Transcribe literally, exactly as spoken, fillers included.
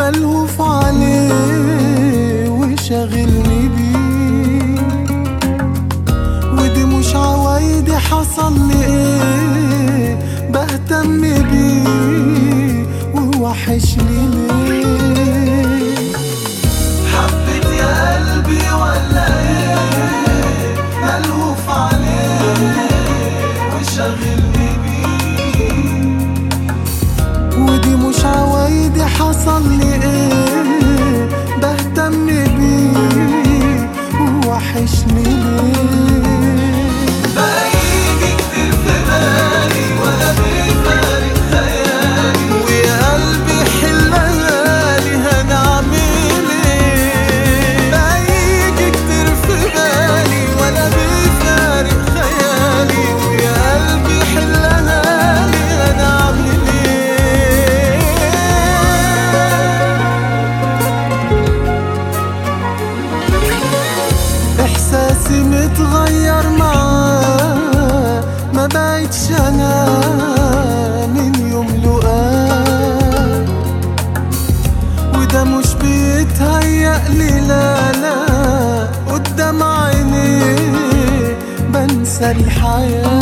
ملهوف عليه وشاغلني بيه، ودي مش عوايدي حصل لي ايه بهتم بيه ووحشني ليه. حبيت يا قلبي ولا ايه ملهوف عليه وشاغلني بيه، ودي مش عوايدي حصل لي ايه بهتم بيه ووحشني ليه. بقى يجي كتير في بالي ولا بيفارق خيالي، ويا قلبي حلها لي هنعمل ايه. بقى يجي كتير في بالي ولا بيفارق خيالي، ويا قلبي حلها لي هنعمل ايه. احساسي متغير معاه ما بقتش انا من يوم لقاه، وده مش بيتهيألي لا لا قدام عينيه بنسى الحياة.